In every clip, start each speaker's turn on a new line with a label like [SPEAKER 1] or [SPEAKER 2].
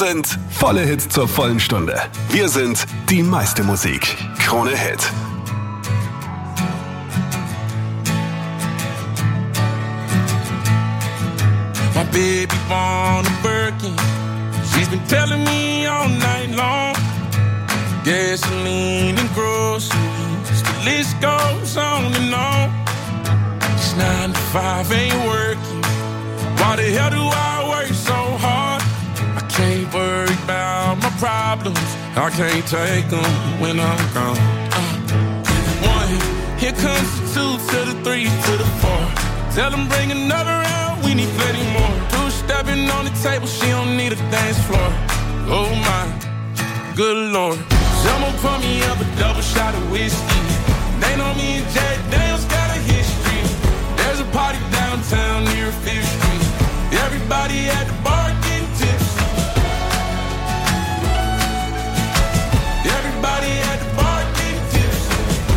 [SPEAKER 1] sind volle Hits zur vollen Stunde. Wir sind die meiste Musik. Krone Hit.
[SPEAKER 2] My baby born a Birkin. She's been telling me all night long. Gasoline and groceries, the list goes on and on. It's 9 to 5, ain't working. Why the hell do I work so hard? I can't worry about my problems. I can't take them when I'm gone. 1, here comes the 2 to the 3 to the 4. Tell them bring another round, we need plenty more. 2 stepping on the table, she don't need a dance floor. Oh my, good Lord. Someone pour me up a double shot of whiskey. They know me and Jack Daniels got a history. There's a party downtown near 5th Street. Everybody at the bar getting tipsy. Everybody at the bar getting tipsy.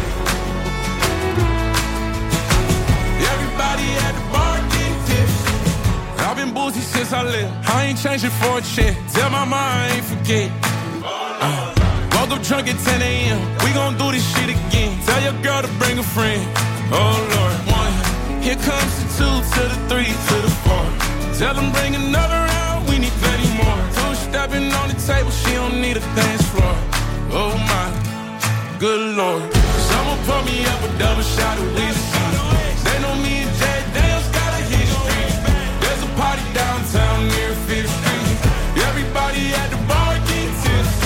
[SPEAKER 2] Everybody at the bar getting tipsy. I've been boozy since I left. I ain't changing for a check. Tell my mom I ain't forget. Woke up drunk at 10 a.m. We gon' do this shit again. Tell your girl to bring a friend. Oh Lord. 1, here comes the 2 to the 3 to the 4. Tell them bring another round, we need plenty more. 2 stepping on the table, she don't need a dance floor. Oh my, good Lord. Someone pour me up a double shot of whiskey. They know me and Jack Daniels got a history. There's a party downtown near 5th Street. Everybody at the bar getting tipsy.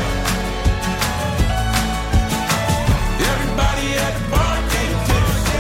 [SPEAKER 2] Everybody at the bar getting tipsy.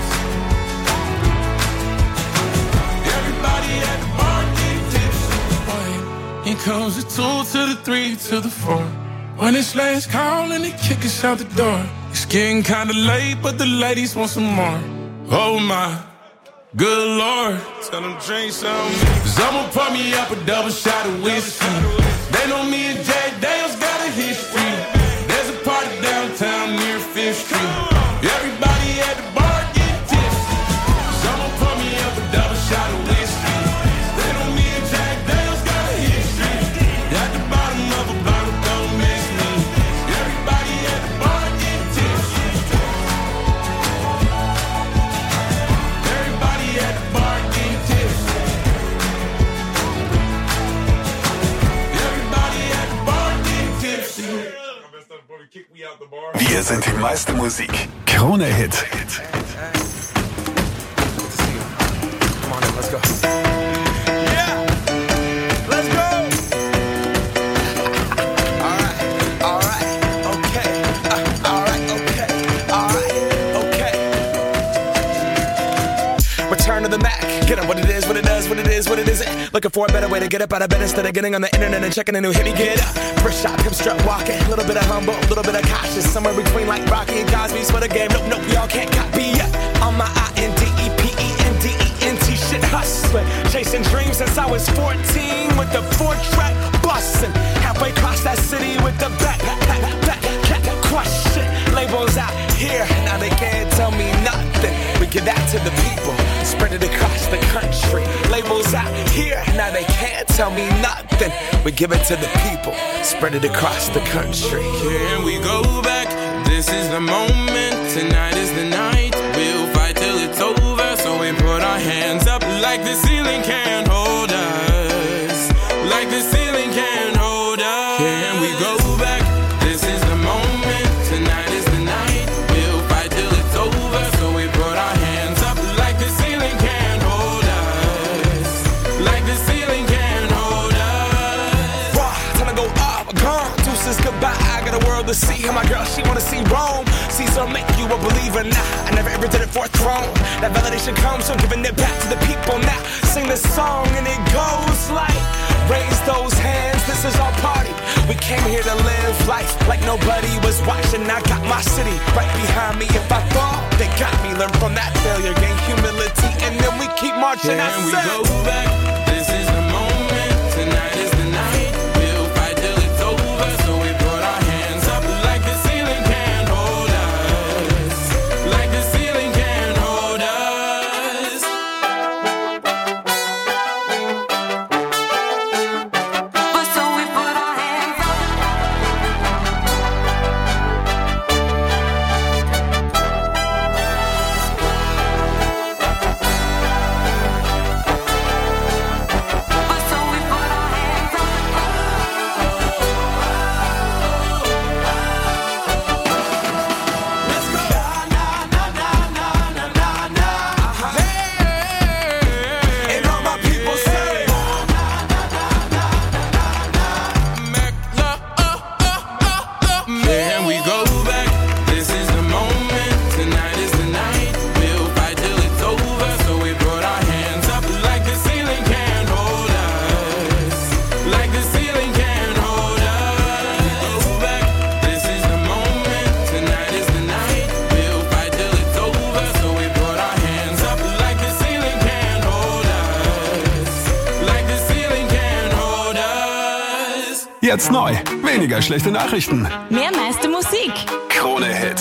[SPEAKER 2] Everybody at the bar getting tipsy. Here comes the 2 to the 3 to the 4. When it's last call and they kick us out the door. It's getting kinda late, but the ladies want some more. Oh my, good Lord. Tell them drink some. Someone pour me up a double shot of whiskey. They know me and Jack Daniels got a history. There's a party downtown near 5th Street. Everybody at the bar getting tipsy. Someone pour me up a double shot of whiskey. They know me and Jack Daniels got a history. At the bottom of a bottle, don't miss me. Everybody at the bar getting tipsy. Everybody at the bar getting tipsy. Everybody at the bar getting tipsy.
[SPEAKER 1] Wir sind die meiste Musik. Krone Hit.
[SPEAKER 3] Come on in, let's go. Yeah, let's go. All right, okay. All right, okay. Return to the Mac. Get on what it is, what it does, what it is, what it isn't. Looking for a better way to get up out of bed instead of getting on the internet and checking a new hit. Me get up. First shot, come strut walking. A little bit of humble, a little bit of cautious. Somewhere between like Rocky and Cosby's for the game. Nope, y'all can't copy yet. On my INDEPENDENT shit hustling. Chasing dreams since I was 14 with the 4-track bustin'. Halfway across that city with the back question. Labels out here, now they can't tell me nothing. We give that to the people, spread it across the country. Labels out here, now they can't tell me nothing. We give it to the people, spread it across the country.
[SPEAKER 2] Here we go back, this is the moment. Tonight is the night, we'll fight till it's over. So we put our hands up like the ceiling can't hold us. Like the ceiling can't hold us. Here we go back, this is the moment. Tonight is the night, we'll fight till it's over. So we put our hands up like the ceiling can't hold us. Like the ceiling can't hold us.
[SPEAKER 3] Raw, time to go up, gone. Deuces goodbye, I got a world to see. And my girl, she wanna see Rome. Caesar make you a believer, nah. I never ever did it for a throne. That validation comes from giving it back to the people now. Sing this song and it goes like, raise those hands, this is our party. We came here to live life like nobody was watching. I got my city right behind me. If I fall, they got me. Learn from that failure, gain humility, and then we keep marching.
[SPEAKER 2] And we go back, this is the moment. Tonight is the night, we'll fight till it's over. So we put our hands up like the ceiling can't hold us. Like the ceiling can't hold us.
[SPEAKER 4] For so
[SPEAKER 1] Jetzt neu. Weniger schlechte Nachrichten.
[SPEAKER 4] Mehr meiste Musik.
[SPEAKER 1] Krone Hit.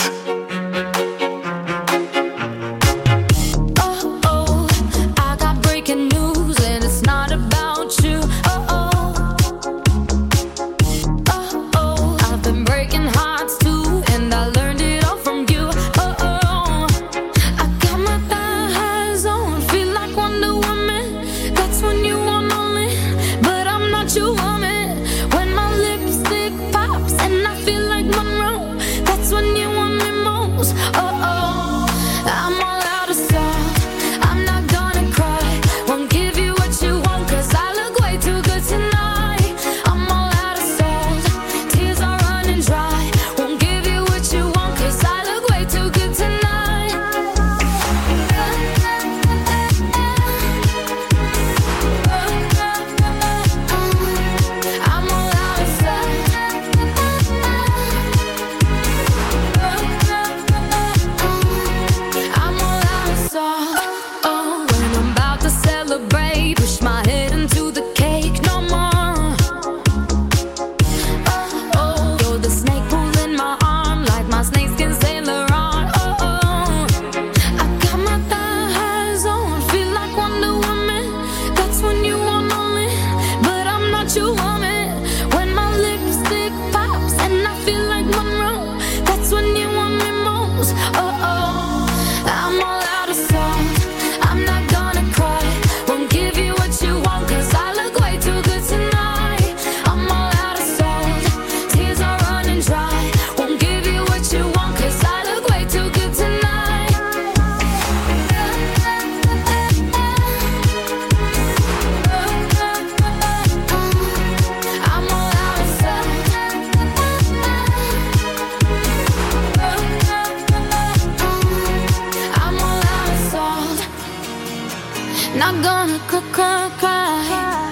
[SPEAKER 5] Not gonna cry, cry, cry.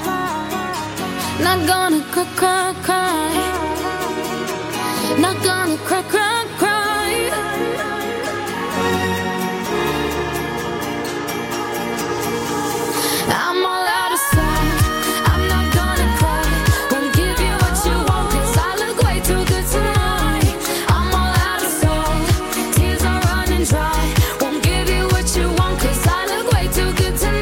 [SPEAKER 5] Not gonna cry, cry, cry. Not gonna cry, cry, cry. I'm all out of sight. I'm not gonna cry. Won't give you what you want, 'cause I look way too good tonight. I'm all out of salt. Tears are running dry. Won't give you what you want, 'cause I look way too good tonight.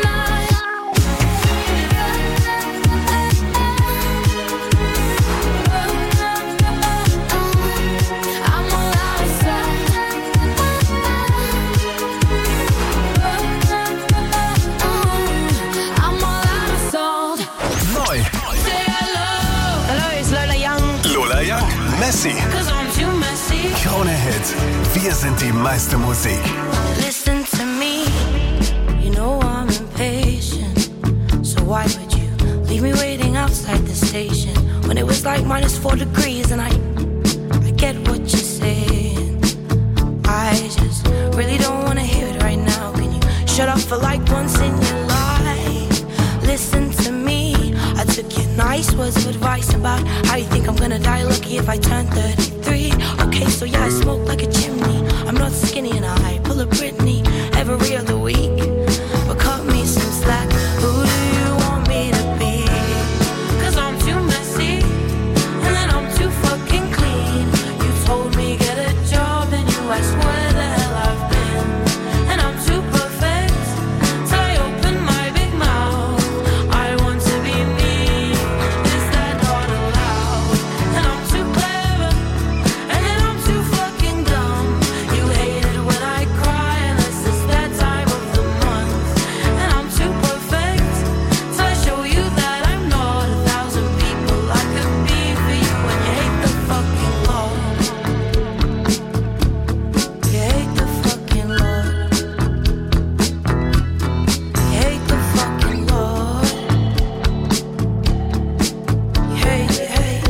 [SPEAKER 1] Messi. Krone Hit. Wir sind die meiste Musik.
[SPEAKER 6] Listen to me. You know I'm impatient. So why would you leave me waiting outside the station when it was like -4 degrees? And I get what you're saying. I just really don't want to hear it right now. Can you shut up for like once in your life? Listen to me. I took your nice words of advice about how you think I'm gonna die lucky if I turn 33. Okay, so yeah, I smoke like a chimney. I'm not skinny and I pull a Britney every other week. But cut me some slack. Who do you want me to be? 'Cause I'm too messy and then I'm too fucking clean. You told me get a job and you asked where the hell I've been. And I'm too perfect till I open my big mouth. I want to be me. Is that not allowed? And I'm too clever and then I'm too fucking dumb. You hate it when I cry unless it's that time of the month. And I'm too perfect till I show you that I'm not 1,000 people I could be for you. And you hate the fucking Lord. You hate the fucking Lord. You hate the fucking Lord. You hate, you hate.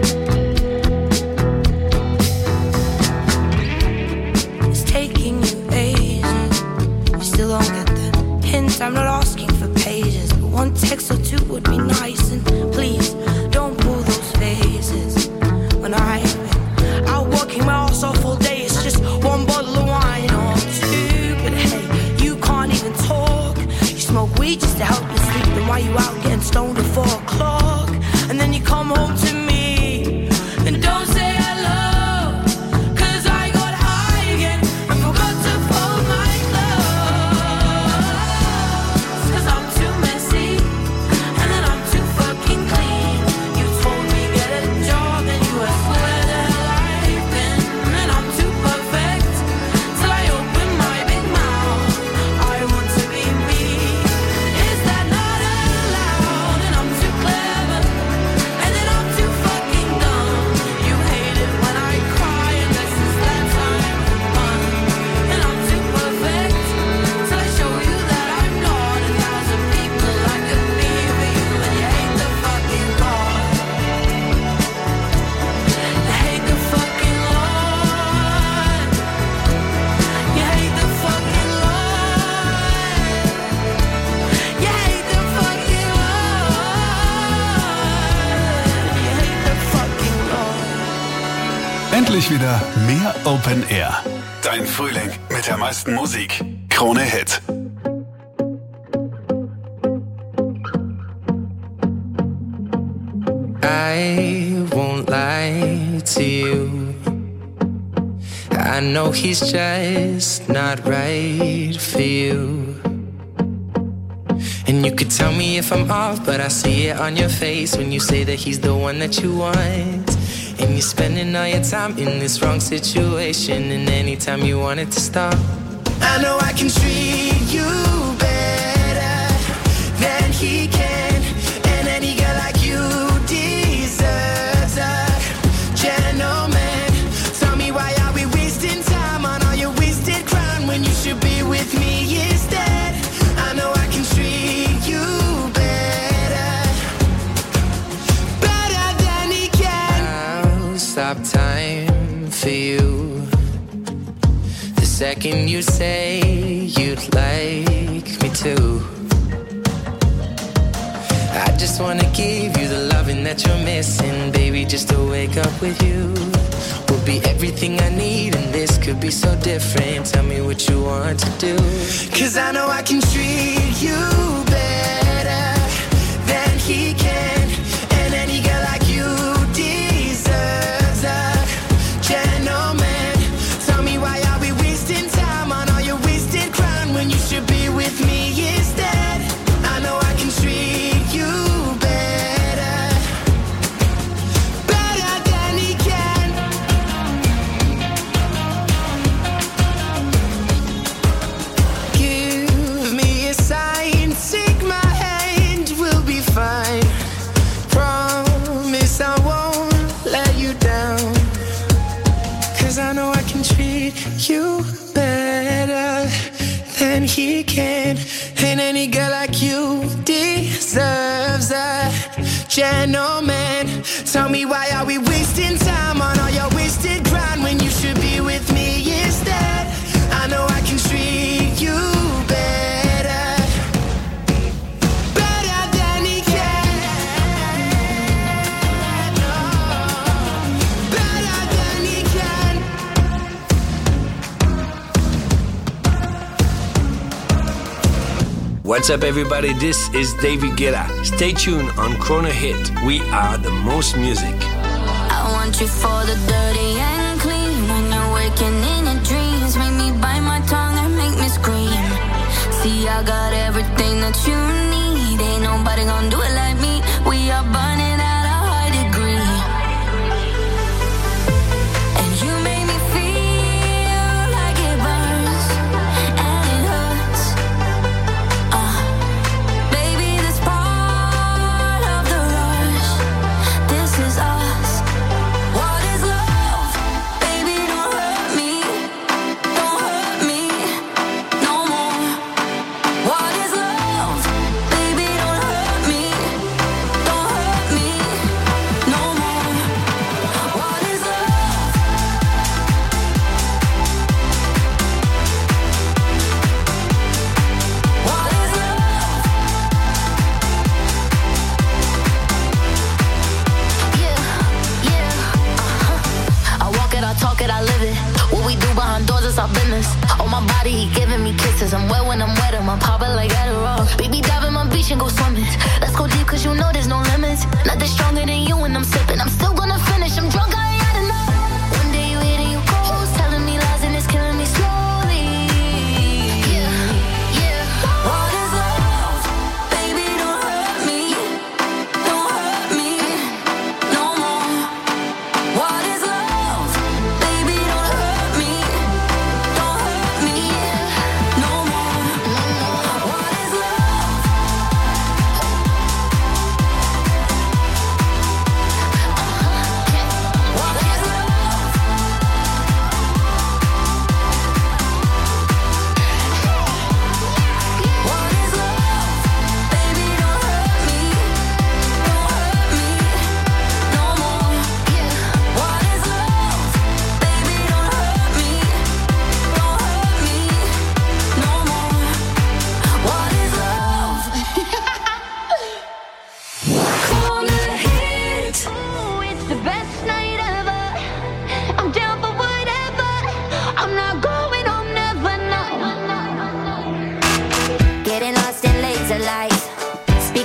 [SPEAKER 6] It's taking you ages. You still don't get the hint. I'm not asking for pages, but one text or two would be nice. And please don't pull those faces. When I've been out working my ass off all day, it's just one bottle of wine or two. But hey, you can't even talk. You smoke weed just to help you sleep. Then why you out getting stoned at 4 o'clock? And then you come home to me
[SPEAKER 1] Endlich wieder mehr Open Air. Dein Frühling mit der meisten Musik. Krone Hit.
[SPEAKER 4] I won't lie to you. I know he's just not right for you. And you could tell me if I'm off, but I see it on your face when you say that he's the one that you want. And you're spending all your time in this wrong situation, and anytime you want it to stop, I know I can treat you better than he can. And any girl like you deserves a gentleman. Tell me, why are we wasting time on all your wasted crown when you should be with me instead? I know I can treat you better than he can. I'll stop time for you the second you say you'd like me to. I just wanna give you the loving that you're missing, baby. Just to wake up with you will be everything I need, and this could be so different. Tell me what you want to do, 'cause I know I can treat you better than he can. And any girl like you deserves a gentleman. Tell me, why are we wasting time on all your wasted crown when you should be with me instead? I know I can treat you better than he can. Give me a sign, take my hand, we'll be fine. Promise I won't let you down, 'cause I know I can treat you better than he can. And any girl like you deserves a gentleman. Tell me, why are we wasting time on all your wasted grind when you should be with me instead? I know I can treat you better than he can. No, better than he can.
[SPEAKER 7] What's up, everybody? This is David Guetta. Stay tuned on Krone Hit. We are the most music.
[SPEAKER 5] I want you for the dirty and clean. When you're waking in your dreams, make me bite my tongue and make me scream. See, I got everything that you need. Ain't nobody gonna do it like me. We are burning at a high degree. And you make me feel like it burns and it hurts. Baby, this part of the rush. This is us. What is love? Baby, don't hurt me. Don't hurt me no more. What is love? Baby, don't hurt me. Don't hurt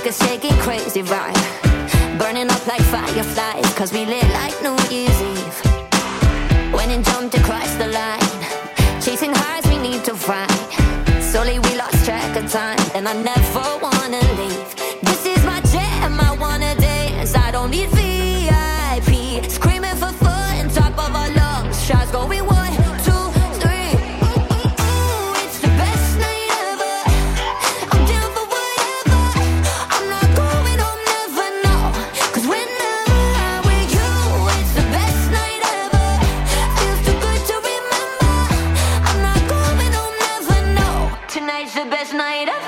[SPEAKER 5] make us shaking crazy, right? Burning up like fireflies, cause we lit like New Year's Eve. Went and jumped across the line, chasing highs we need to find. Slowly we lost track of time, and I never wanna leave. This is my jam, I wanna dance, I don't need VIP. Screaming for fun, top of our lungs, shots going 1, 2, 3. It's the best night ever, I'm down for whatever. I'm not going home, never know, cause whenever I'm with you, it's the best night ever. Feels too good to remember, I'm not going home, never know. Tonight's the best night ever.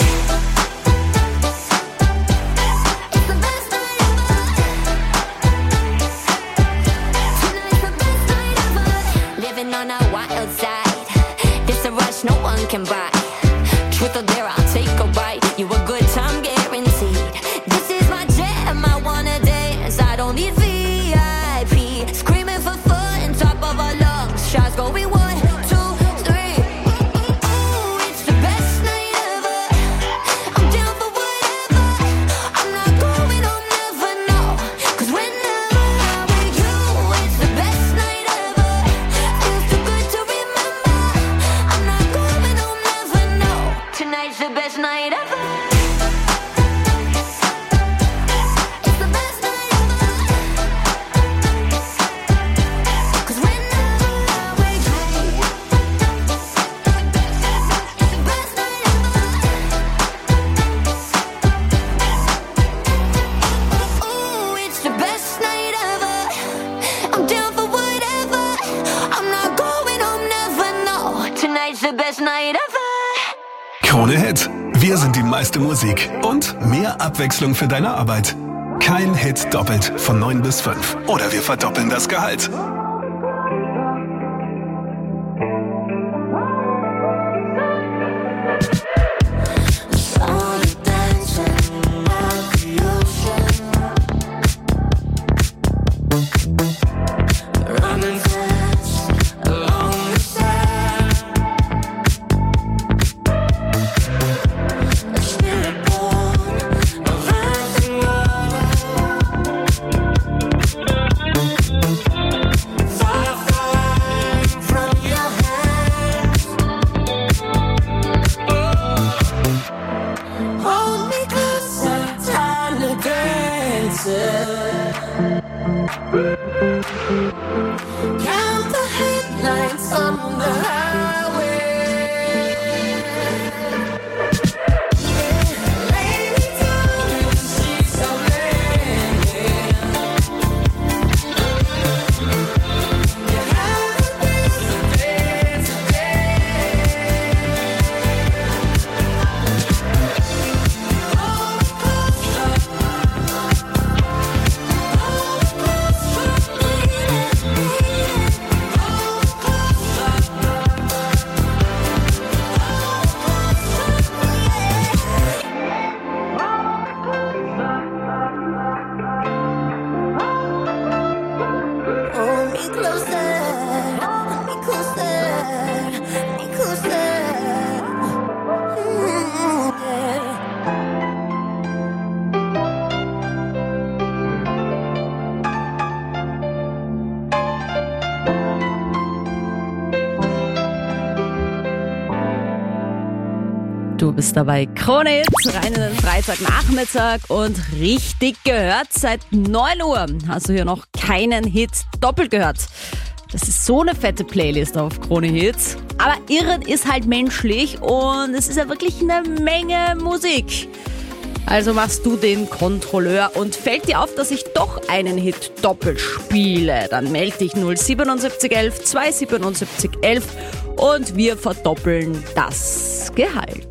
[SPEAKER 5] On a wild side, this a rush no one can buy. Truth or dare, I'll take a bite. You a good time guaranteed. This is my jam, I wanna dance, I don't need VIP. Screaming for fun, top of our lungs, shots going 1, 2, 3. It's the best night ever, I'm down for whatever. I'm not going home, never know, cause whenever I'm with you, it's the best night ever. Tonight's the best night ever. It's the best night ever. 'Cause whenever I'm with you, it's the best night ever. Ooh, it's the best night ever. I'm down for whatever. I'm not going home, never know. Tonight's the best night ever.
[SPEAKER 1] Krone Hit. Wir sind die meiste Musik und mehr Abwechslung für deine Arbeit. Kein Hit doppelt von 9 bis 5. Oder wir verdoppeln das Gehalt.
[SPEAKER 5] Count the headlights on the highway. Lay me down in the streets of London. You haven't been today.
[SPEAKER 8] Du bist dabei. Krone Hit, rein in den Freitagnachmittag und richtig gehört. Seit 9 Uhr hast du hier noch keinen Hit doppelt gehört. Das ist so eine fette Playlist auf Krone Hit. Aber Irren ist halt menschlich und es ist ja wirklich eine Menge Musik. Also machst du den Kontrolleur und fällt dir auf, dass ich doch einen Hit doppelt spiele. Dann melde dich 07711 27711 und wir verdoppeln das Gehalt.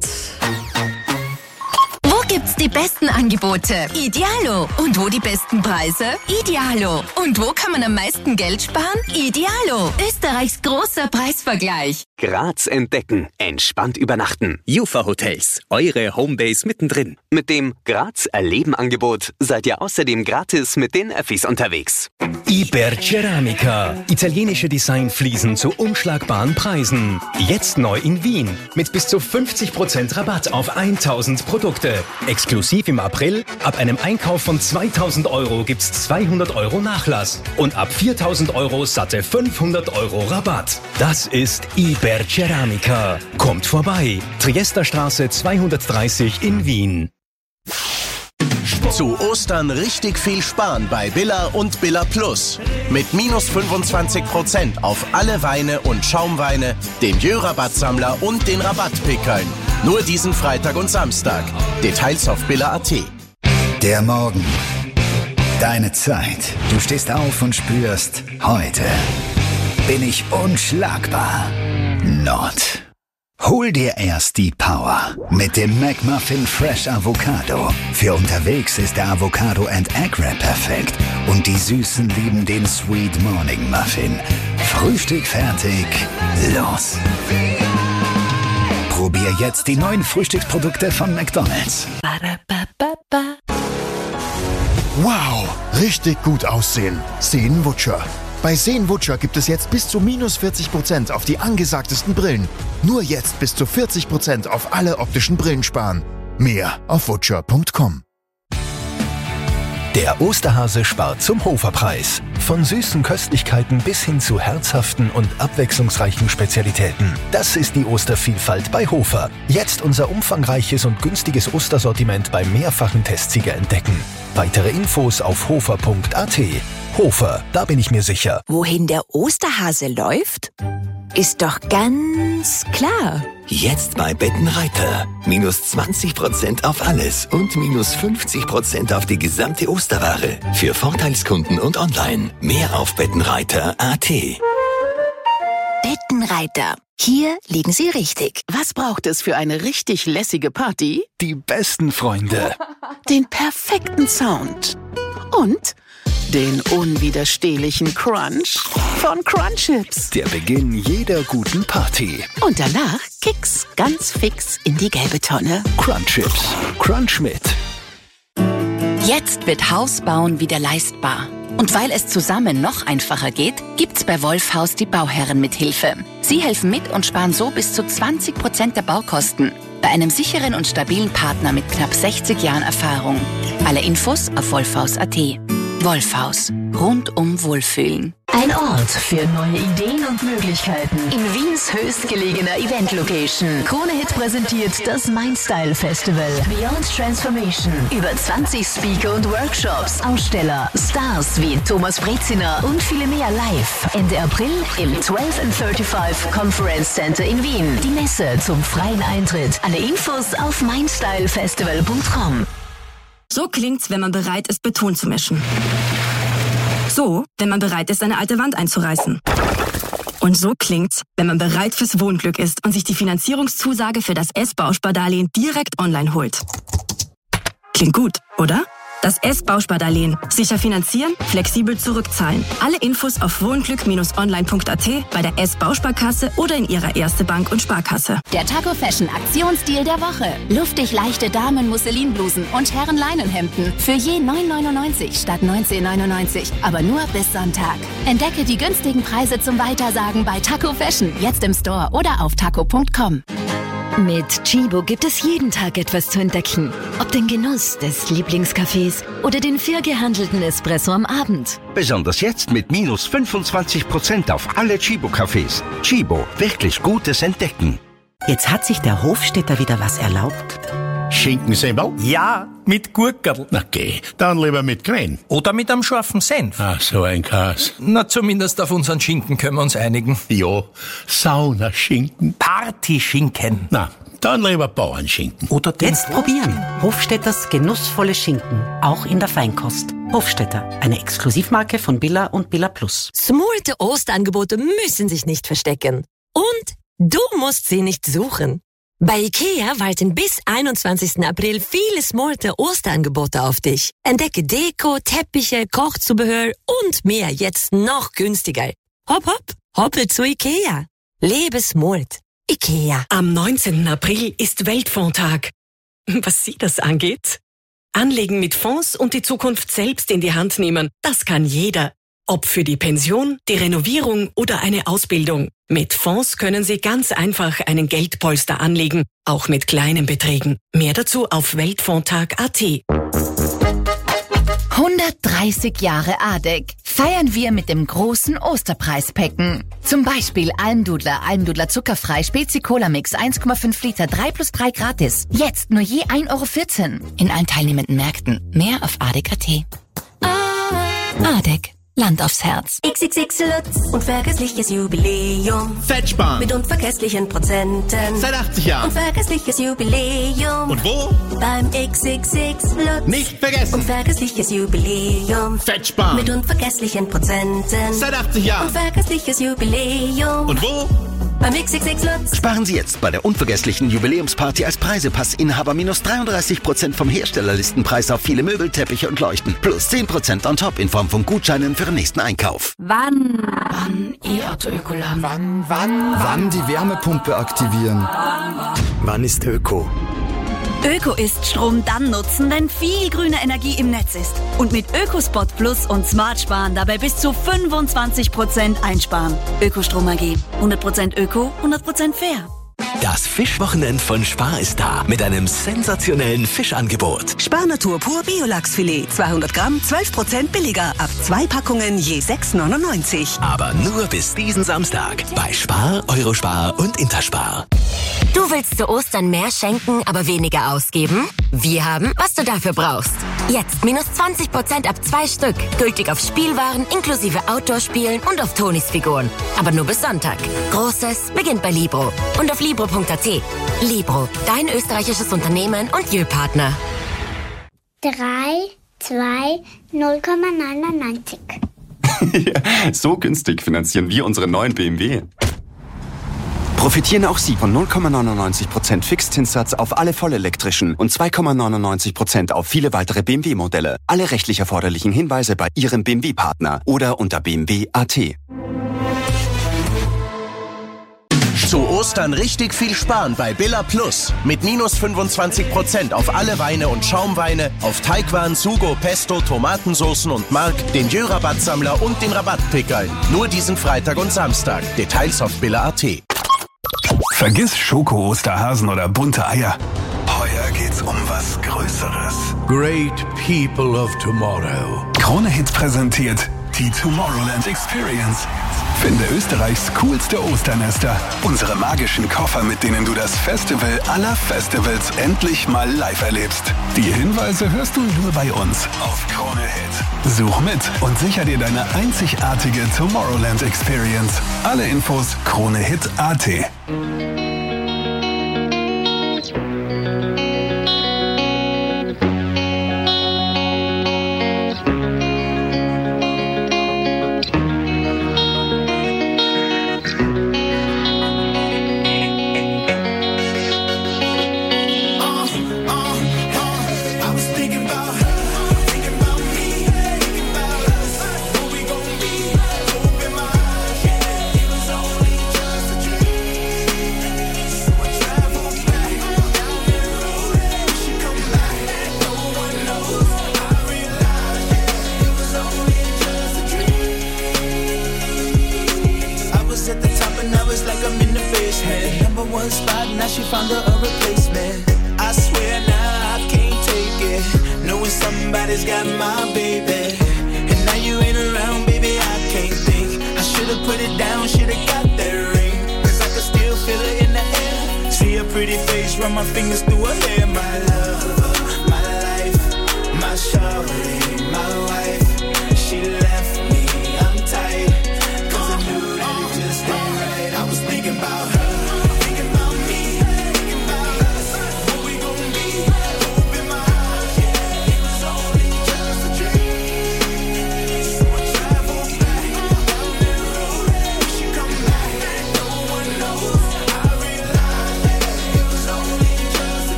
[SPEAKER 9] Wo gibt's die besten Angebote? Idealo. Und wo die besten Preise? Idealo. Und wo kann man am meisten Geld sparen? Idealo. Österreichs großer Preisvergleich.
[SPEAKER 10] Graz entdecken, entspannt übernachten. Jufa Hotels, eure Homebase mittendrin. Mit dem Graz Erleben Angebot seid ihr außerdem gratis mit den Öffis unterwegs.
[SPEAKER 11] Iberceramica, italienische Designfliesen zu unschlagbaren Preisen. Jetzt neu in Wien mit bis zu 50% Rabatt auf 1000 Produkte. Exklusiv Exklusiv im April, ab einem Einkauf von 2.000 Euro gibt's 200 Euro Nachlass und ab 4.000 Euro satte 500 Euro Rabatt. Das ist Iberceramica. Kommt vorbei. Triesterstraße 230 in Wien.
[SPEAKER 12] Zu Ostern richtig viel sparen bei Billa und Billa Plus. Mit minus 25% auf alle Weine und Schaumweine, den Jö-Rabattsammler und den Rabattpickeln. Nur diesen Freitag und Samstag. Details auf billa.at.
[SPEAKER 13] Der Morgen. Deine Zeit. Du stehst auf und spürst, heute bin ich unschlagbar. Not. Hol dir erst die Power mit dem McMuffin Fresh Avocado. Für unterwegs ist der Avocado and Egg Wrap perfekt. Und die Süßen lieben den Sweet Morning Muffin. Frühstück fertig, los. Probier jetzt die neuen Frühstücksprodukte von McDonald's.
[SPEAKER 14] Wow, richtig gut aussehen. Seenwutscher. Bei Seenwutscher gibt es jetzt bis zu minus 40% auf die angesagtesten Brillen. Nur jetzt bis zu 40% auf alle optischen Brillen sparen. Mehr auf wutscher.com.
[SPEAKER 15] Der Osterhase spart zum Hofer-Preis. Von süßen Köstlichkeiten bis hin zu herzhaften und abwechslungsreichen Spezialitäten. Das ist die Ostervielfalt bei Hofer. Jetzt unser umfangreiches und günstiges Ostersortiment beim mehrfachen Testsieger entdecken. Weitere Infos auf hofer.at. Hofer, da bin ich mir sicher.
[SPEAKER 16] Wohin der Osterhase läuft? Ist doch ganz klar.
[SPEAKER 17] Jetzt bei Bettenreiter. Minus 20% auf alles und minus 50% auf die gesamte Osterware. Für Vorteilskunden und online. Mehr auf bettenreiter.at.
[SPEAKER 16] Bettenreiter. Hier liegen Sie richtig.
[SPEAKER 18] Was braucht es für eine richtig lässige Party?
[SPEAKER 15] Die besten Freunde.
[SPEAKER 18] Den perfekten Sound. Und den unwiderstehlichen Crunch von Crunchips.
[SPEAKER 15] Der Beginn jeder guten Party.
[SPEAKER 18] Und danach Kicks ganz fix in die gelbe Tonne.
[SPEAKER 15] Crunchips. Crunch mit.
[SPEAKER 19] Jetzt wird Hausbauen wieder leistbar. Und weil es zusammen noch einfacher geht, gibt's bei Wolfhaus die Bauherren mit Hilfe. Sie helfen mit und sparen so bis zu 20% der Baukosten. Bei einem sicheren und stabilen Partner mit knapp 60 Jahren Erfahrung. Alle Infos auf wolfhaus.at. Wolfhaus. Rundum Wohlfühlen.
[SPEAKER 9] Ein Ort für neue Ideen und Möglichkeiten. In Wiens höchstgelegener Event-Location. Krone Hit präsentiert das Mindstyle Festival. Beyond Transformation. Über 20 Speaker und Workshops. Aussteller, Stars wie Thomas Breziner und viele mehr live. Ende April im 12 and 35 Conference Center in Wien. Die Messe zum freien Eintritt. Alle Infos auf mindstylefestival.com.
[SPEAKER 20] So klingt's, wenn man bereit ist, Beton zu mischen. So, wenn man bereit ist, eine alte Wand einzureißen. Und so klingt's, wenn man bereit fürs Wohnglück ist und sich die Finanzierungszusage für das S-Bauspardarlehen direkt online holt. Klingt gut, oder? Das S-Bauspardarlehen. Sicher finanzieren, flexibel zurückzahlen. Alle Infos auf wohnglück-online.at, bei der S-Bausparkasse oder in Ihrer Erste Bank und Sparkasse.
[SPEAKER 21] Der Taco Fashion Aktionsdeal der Woche. Luftig leichte Damen-Musselinblusen und Herren-Leinenhemden für je 9,99 statt 19,99. Aber nur bis Sonntag. Entdecke die günstigen Preise zum Weitersagen bei Taco Fashion. Jetzt im Store oder auf taco.com.
[SPEAKER 22] Mit Chibo gibt es jeden Tag etwas zu entdecken. Ob den Genuss des Lieblingscafés oder den fair gehandelten Espresso am Abend.
[SPEAKER 23] Besonders jetzt mit minus 25% auf alle Chibo-Cafés. Chibo, wirklich gutes Entdecken.
[SPEAKER 24] Jetzt hat sich der Hofstädter wieder was erlaubt.
[SPEAKER 25] Schinkensemmel?
[SPEAKER 24] Ja, mit Gurkerl.
[SPEAKER 25] Okay, dann lieber mit Krähen.
[SPEAKER 24] Oder mit einem scharfen Senf.
[SPEAKER 25] Ach, so ein Käse.
[SPEAKER 24] Na, zumindest auf unseren Schinken können wir uns einigen.
[SPEAKER 25] Ja, Saunaschinken.
[SPEAKER 24] Partyschinken.
[SPEAKER 25] Na, dann lieber Bauernschinken.
[SPEAKER 24] Oder den Jetzt probieren. Hofstädters genussvolle Schinken. Auch in der Feinkost. Hofstädter, eine Exklusivmarke von Billa und Billa Plus.
[SPEAKER 26] Smulte Osterangebote müssen sich nicht verstecken. Und du musst sie nicht suchen. Bei IKEA warten bis 21. April viele smulte Osterangebote auf dich. Entdecke Deko, Teppiche, Kochzubehör und mehr jetzt noch günstiger. Hopp, hopp, hoppel zu IKEA. Lebe smurt. IKEA.
[SPEAKER 27] Am 19. April ist Weltfondstag. Was Sie das angeht? Anlegen mit Fonds und die Zukunft selbst in die Hand nehmen, das kann jeder. Ob für die Pension, die Renovierung oder eine Ausbildung. Mit Fonds können Sie ganz einfach einen Geldpolster anlegen, auch mit kleinen Beträgen. Mehr dazu auf weltfondtag.at.
[SPEAKER 19] 130 Jahre ADEC feiern wir mit dem großen Osterpreispacken. Zum Beispiel Almdudler zuckerfrei, Spezi-Cola-Mix, 1,5 Liter, 3+3 gratis. Jetzt nur je 1,14 € in allen teilnehmenden Märkten. Mehr auf ADEC.at. ADEC. Land aufs Herz.
[SPEAKER 26] XXX Lutz, unvergessliches Jubiläum.
[SPEAKER 1] Fettsparen.
[SPEAKER 26] Mit unvergesslichen Prozenten.
[SPEAKER 1] Seit 80 Jahren.
[SPEAKER 26] Unvergessliches Jubiläum.
[SPEAKER 1] Und wo?
[SPEAKER 26] Beim XXX Lutz.
[SPEAKER 1] Nicht vergessen.
[SPEAKER 26] Unvergessliches Jubiläum.
[SPEAKER 1] Fettsparen. Mit
[SPEAKER 26] unvergesslichen Prozenten.
[SPEAKER 1] Seit 80 Jahren.
[SPEAKER 26] Unvergessliches Jubiläum.
[SPEAKER 1] Und wo?
[SPEAKER 26] Beim XXX Lutz.
[SPEAKER 23] Sparen Sie jetzt bei der unvergesslichen Jubiläumsparty als Preisepassinhaber minus 33% vom Herstellerlistenpreis auf viele Möbel, Teppiche und Leuchten. Plus 10% on top in Form von Gutscheinen für den nächsten Einkauf.
[SPEAKER 19] Wann E-Auto Ökoladen?
[SPEAKER 2] Wann die Wärmepumpe aktivieren?
[SPEAKER 3] Wann ist Öko?
[SPEAKER 8] Öko ist Strom dann nutzen, wenn viel grüne Energie im Netz ist. Und mit Ökospot Plus und Smart Sparen dabei bis zu 25% einsparen. Ökostrom AG. 100% Öko, 100% fair.
[SPEAKER 17] Das Fischwochenend von Spar ist da mit einem sensationellen Fischangebot.
[SPEAKER 4] Spar Natur pur Biolachsfilet. 200 Gramm, 12% billiger. Ab 2 Packungen je 6,99.
[SPEAKER 17] Aber nur bis diesen Samstag bei Spar, Eurospar und Interspar.
[SPEAKER 26] Du willst zu Ostern mehr schenken, aber weniger ausgeben? Wir haben, was du dafür brauchst. Jetzt minus 20% ab 2 Stück. Gültig auf Spielwaren inklusive Outdoor-Spielen und auf Tonis Figuren. Aber nur bis Sonntag. Großes beginnt bei Libro und auf libro.at. Libro, dein österreichisches Unternehmen und Jö-Partner.
[SPEAKER 5] 3, 2, 0,99.
[SPEAKER 6] Ja, so günstig finanzieren wir unseren neuen BMW. Profitieren auch Sie von 0,99% Fixzinssatz auf alle vollelektrischen und 2,99% auf viele weitere BMW-Modelle. Alle rechtlich erforderlichen Hinweise bei Ihrem BMW-Partner oder unter bmw.at.
[SPEAKER 12] Zu Ostern richtig viel sparen bei Billa Plus. Mit minus 25% auf alle Weine und Schaumweine, auf Teigwaren, Sugo, Pesto, Tomatensoßen und Mark, den Jö-Rabattsammler und den Rabattpickeln. Nur diesen Freitag und Samstag. Details auf Billa.at.
[SPEAKER 7] Vergiss Schoko-Osterhasen oder bunte Eier. Heuer geht's um was Größeres.
[SPEAKER 25] Great people of tomorrow.
[SPEAKER 7] Krone Hit präsentiert die Tomorrowland Experience. Finde Österreichs coolste Osternester. Unsere magischen Koffer, mit denen du das Festival aller Festivals endlich mal live erlebst. Die Hinweise hörst du nur bei uns auf Krone Hit. Such mit und sicher dir deine einzigartige Tomorrowland Experience. Alle Infos KroneHit.at.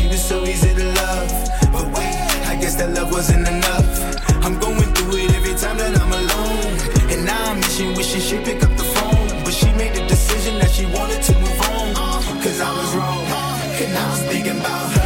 [SPEAKER 28] That love wasn't enough. I'm going through it every time.
[SPEAKER 1] 'cause I was wrong, and I was thinking about her.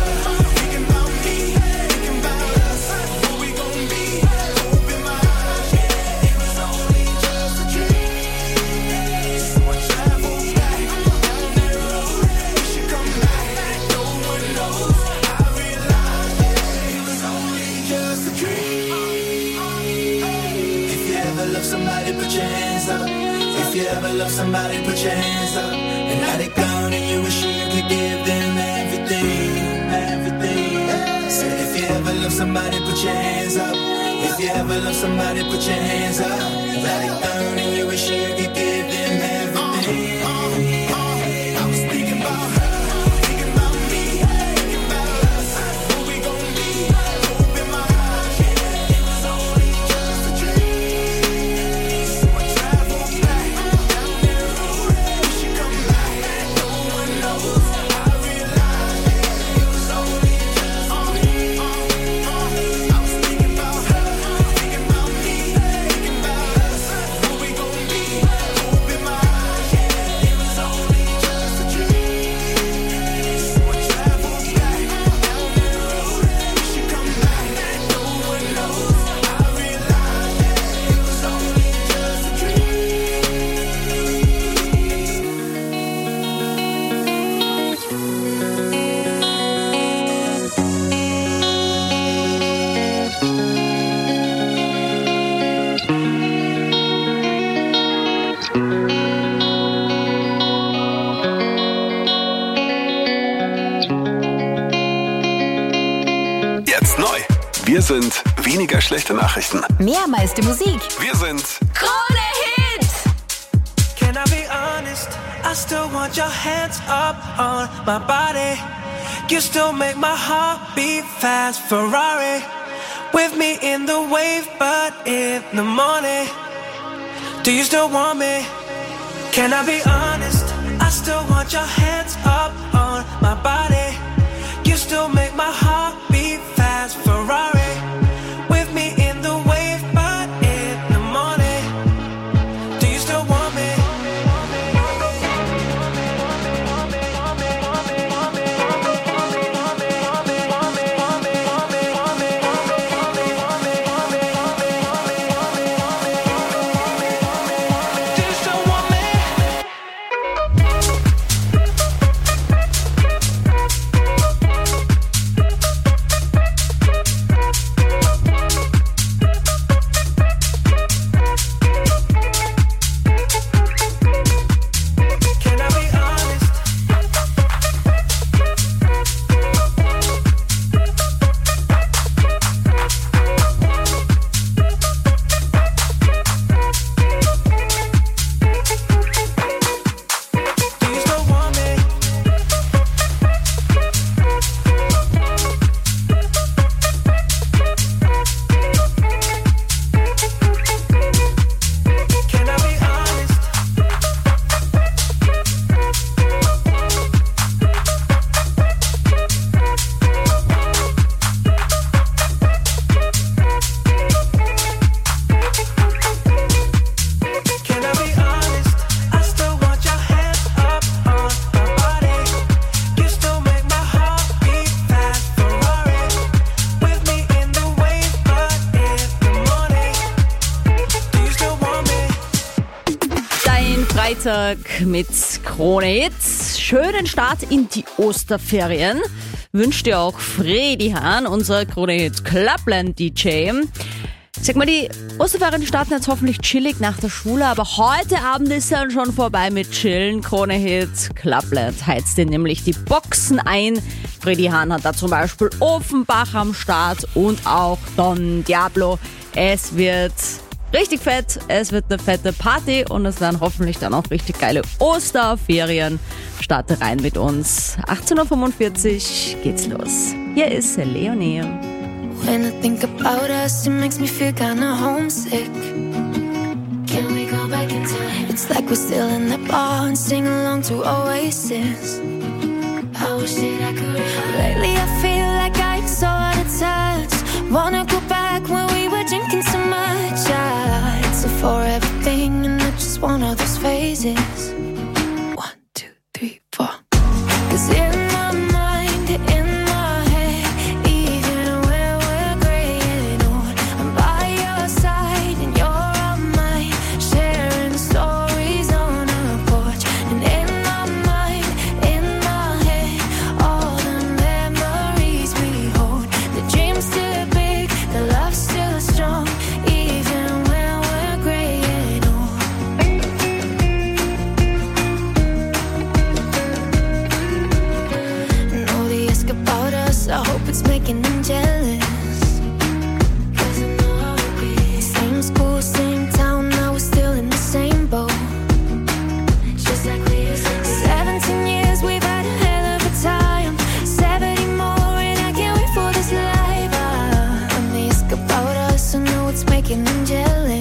[SPEAKER 1] Somebody put your hands up. If you ever love somebody, put your hands up. And now they're gone and you wish you could give them everything, everything. So if you ever love somebody, put your hands up. If you ever love somebody, put your hands up. And now they're gone and you wish you could give them everything. I was thinking about her, thinking about me, thinking about us. Who we gon' be? Hope in my heart. It was only just a dream. So I traveled back down that road. We should come back. No one knows. I realized it was only just a dream. I was thinking about her, thinking about me, thinking about us. Who we gon' be? Hope in my heart. It was only just a dream. So I traveled back down that road. We should come back. No one knows. I realized it was only just a
[SPEAKER 7] Jetzt neu. Wir sind weniger schlechte Nachrichten.
[SPEAKER 9] Mehrmeiste Musik.
[SPEAKER 7] Wir sind
[SPEAKER 9] Krone Hit.
[SPEAKER 10] Can I be honest? I still want your hands up on my body. You still make my heart beat fast. Ferrari with me in the wave, but in the morning. Do you still want me? Can I be honest? I still want your hands up on my body. You still make my heart beat fast. Ferrari with me in the wave, but in the morning. Do you still want me?
[SPEAKER 8] Freitag mit Krone Hits. Schönen Start in die Osterferien wünscht dir auch Fredi Hahn, unser Krone Hit Clubland DJ. Sag mal, die Osterferien starten jetzt hoffentlich chillig nach der Schule, aber heute Abend ist dann schon vorbei mit Chillen. Krone Hit Clubland heizt dir nämlich die Boxen ein. Fredi Hahn hat da zum Beispiel Offenbach am Start und auch Don Diablo. Es wird richtig fett, es wird eine fette Party und es werden hoffentlich dann auch richtig geile Osterferien. Starte rein mit uns. 18:45 Uhr geht's los. Hier ist Leonie.
[SPEAKER 11] When I think about us, it makes me feel kinda homesick. Can we go back in time? It's like we're still in the bar and sing along to Oasis. I wish that I could. Lately I feel like I'm so out of touch. Wanna go back when we were drinking so much. It's a forever thing and not just one of those phases. 1, 2, 3, 4. hope it's making them jealous. 'Cause I know how it be. Same school, same town, now we're still in the same boat. Just like we used to be. 17 years, we've had a hell of a time. 70 more, and I can't wait for this life. When they ask about us, I know it's making them jealous.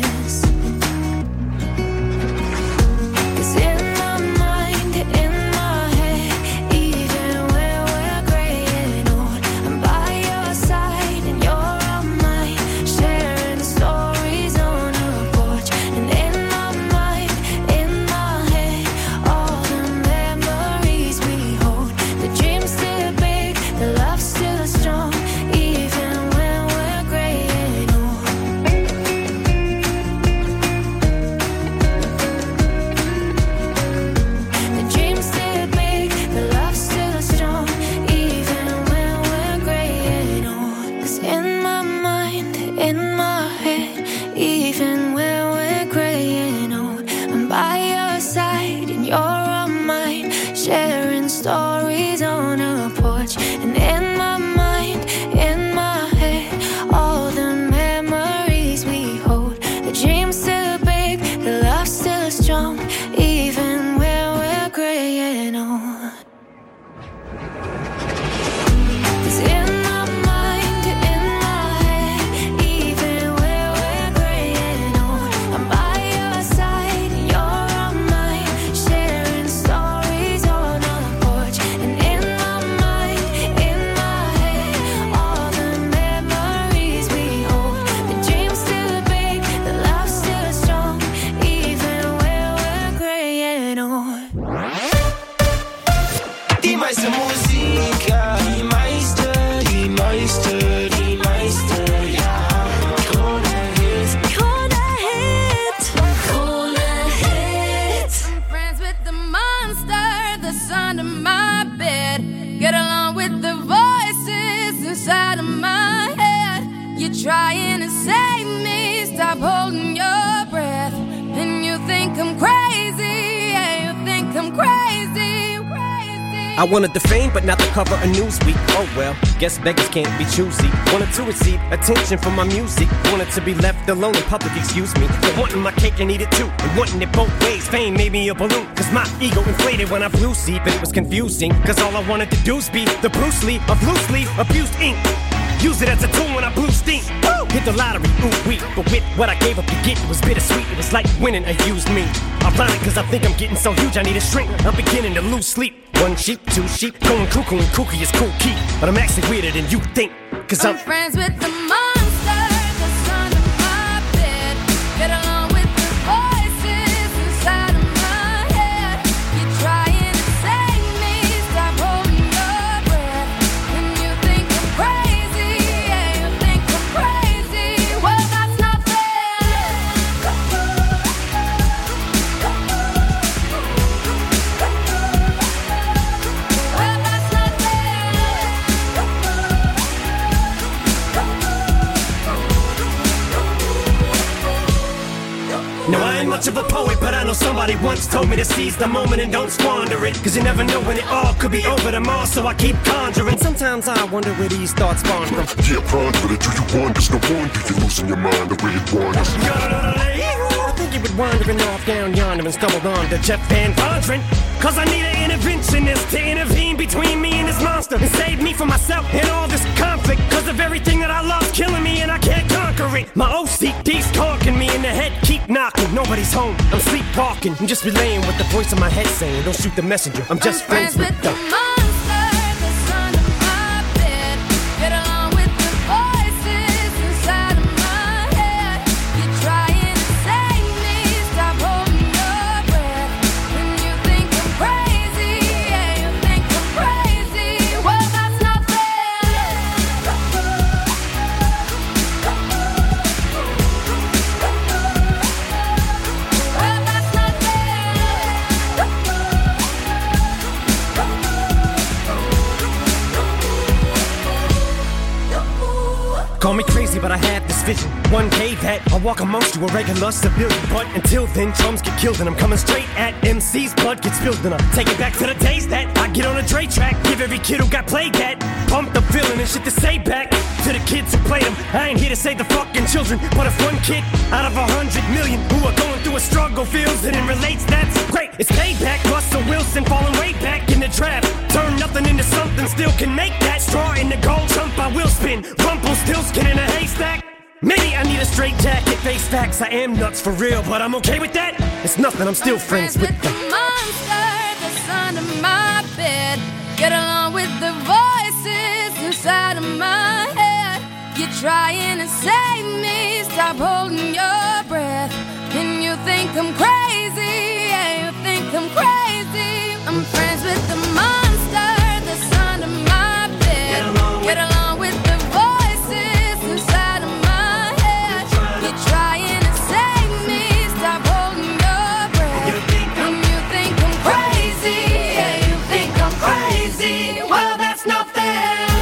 [SPEAKER 11] Stories on a porch, and in my mind, in my head, all the memories we hold. The dream's still big, the love's still strong, even when we're graying old. 'Cause in my mind, in my head, even when we're graying old, I'm by your side, and you're on mine, sharing stories on a porch. And in my mind, in my head, all the memories we hold. The dream's still big, the love's still strong, even when we're graying old.
[SPEAKER 10] Die meiste Musik, ja, die meiste, ja. Krone Hit,
[SPEAKER 11] Krone Hit, Krone Hit.
[SPEAKER 13] I'm friends with the monster that's under my bed. Get along with the voices inside of my head. You're trying to save me, stop holding your breath. And you think I'm crazy, yeah, you think I'm crazy.
[SPEAKER 14] I wanted the fame, but not the cover of Newsweek. Oh well, guess beggars can't be choosy. Wanted to receive attention from my music. Wanted to be left alone in public, excuse me. But wanting my cake and eat it too. And wanting it both ways. Fame made me a balloon. Cause my ego inflated when I flew see. But it was confusing. Cause all I wanted to do is be the Bruce Lee of loosely abused ink. Use it as a tool when I blew steam. Woo! Hit the lottery, ooh wee. But with what I gave up to get, it was bittersweet. It was like winning a used me. Ironic cause I think I'm getting so huge I need a shrink. I'm beginning to lose sleep. One sheep, two sheep, going cuckoo and kooky is cool key. But I'm actually weirder than you think. Cause I'm
[SPEAKER 13] friends with the monster that's under my bed. Get along with the voices inside of my head. You're trying to save me, stop holding your breath. And you think I'm crazy, yeah, you think I'm crazy. Well, that's not fair. Well, that's not
[SPEAKER 14] No, I ain't much of a poet, but I know somebody once told me to seize the moment and don't squander it. Cause you never know when it all could be over tomorrow, so I keep conjuring. Sometimes I wonder where these thoughts spawn from.
[SPEAKER 15] Yeah, ponder it, do you wonder? No wonder you're losing your mind the way it wanders.
[SPEAKER 14] I think you were wandering off down yonder and stumbled on to Jeff Van Vondren. Cause I need an interventionist to intervene between me and this monster and save me from myself and all this conflict. Cause of everything that I love's killing me and I can't conquer it. My OCD's talking me in the head, keep knocking. Nobody's home, I'm sleepwalking. I'm just relaying what the voice in my head saying. Don't shoot the messenger, I'm just friends with the
[SPEAKER 13] monster that's under my bed. Get along with the voices inside of my head. You're trying to save me, stop holding your breath. And you think I'm crazy, yeah, you think I'm crazy. Well, that's not fair. Well, that's not fair.
[SPEAKER 14] Call me crazy, but I had this vision. One day that I'll walk amongst you, a regular civilian. But until then, chums get killed, and I'm coming straight at MC's blood gets spilled, and I'm taking back to the days that I get on a Dre track, give every kid who got played that, pump the feeling and shit to say back to the kids who played them. I ain't here to save the fucking children, but if one kid out of 100 million who are going through a struggle feels it and relates, that's great. It's payback. Russell Wilson falling way back in the draft. Turn nothing into something, still can make that. Straw in the gold jump, I will spin. Rumpelstiltskin in a haystack. Maybe I need a straight jacket, face facts. I am nuts for real, but I'm okay with that. It's nothing, I'm still friends with
[SPEAKER 13] the monster that's under my bed. Get along with the voices inside of my head. You're trying to save me, stop holding your breath. And you think I'm crazy, yeah, you think I'm crazy. I'm friends with the monster that's under my bed. Get along with the voices inside of my head. You're trying to save me, stop holding your breath. And you think I'm crazy, yeah, you think I'm crazy. Well, that's not fair.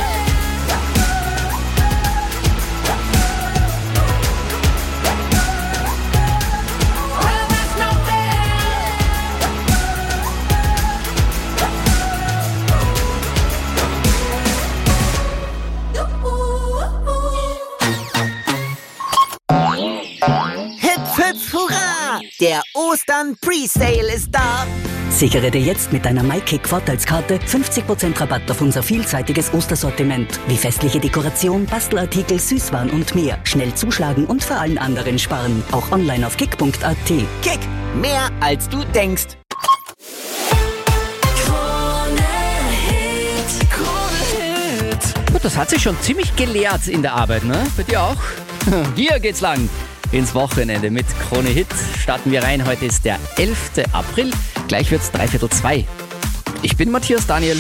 [SPEAKER 16] Hurra! Der Ostern-Presale ist da!
[SPEAKER 4] Sichere dir jetzt mit deiner MyKick-Vorteilskarte 50% Rabatt auf unser vielseitiges Ostersortiment. Wie festliche Dekoration, Bastelartikel, Süßwaren und mehr. Schnell zuschlagen und vor allen anderen sparen. Auch online auf kick.at.
[SPEAKER 16] Kick! Mehr als du denkst.
[SPEAKER 18] Gut, das hat sich schon ziemlich geleert in der Arbeit, ne? Bei dir auch? Hier geht's lang. Ins Wochenende mit Krone Hit starten wir rein. Heute ist der 11. April. Gleich wird's 3:45. Ich bin Matthias Daniel.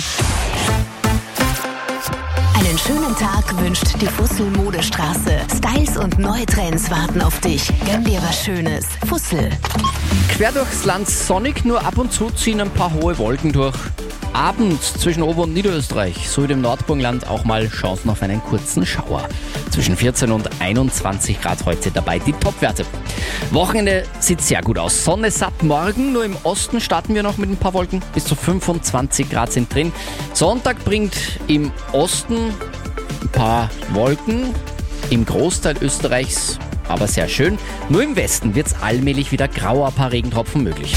[SPEAKER 9] Einen schönen Tag wünscht die Fussel Modestraße. Styles und neue Trends warten auf dich. Gönn dir was Schönes. Fussel.
[SPEAKER 18] Quer durchs Land sonnig, nur ab und zu ziehen ein paar hohe Wolken durch. Abends zwischen Ober- und Niederösterreich sowie dem Nordburgenland auch mal Chancen auf einen kurzen Schauer. Zwischen 14 und 21 Grad heute dabei die Topwerte. Wochenende sieht sehr gut aus. Sonne satt morgen, nur im Osten starten wir noch mit ein paar Wolken. Bis zu 25 Grad sind drin. Sonntag bringt im Osten ein paar Wolken, im Großteil Österreichs aber sehr schön. Nur im Westen wird es allmählich wieder grauer, ein paar Regentropfen möglich.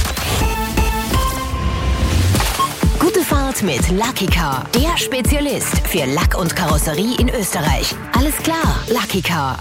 [SPEAKER 9] Gute Fahrt mit Lucky Car, der Spezialist für Lack und Karosserie in Österreich. Alles klar, Lucky Car.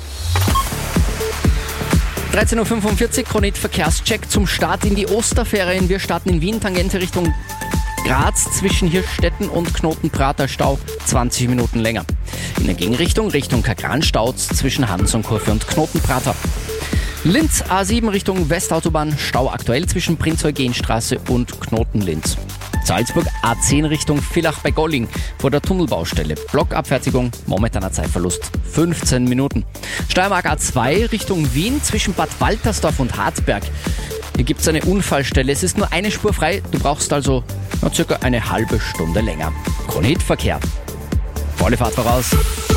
[SPEAKER 18] 13:45 Uhr, Krone Hit Verkehrscheck zum Start in die Osterferien. Wir starten in Wien, Tangente Richtung Graz, zwischen Hirschstetten und Knotenprater Stau 20 Minuten länger. In der Gegenrichtung, Richtung Kagran, Staus zwischen Hanson-Kurve und Knotenprater. Linz A7 Richtung Westautobahn, Stau aktuell zwischen Prinz-Eugen-Straße und Knoten-Linz. Salzburg A10 Richtung Villach bei Golling vor der Tunnelbaustelle. Blockabfertigung, momentaner Zeitverlust 15 Minuten. Steiermark A2 Richtung Wien zwischen Bad Waltersdorf und Hartberg. Hier gibt es eine Unfallstelle. Es ist nur eine Spur frei. Du brauchst also circa eine halbe Stunde länger. Krone Hit Verkehr. Volle Fahrt voraus.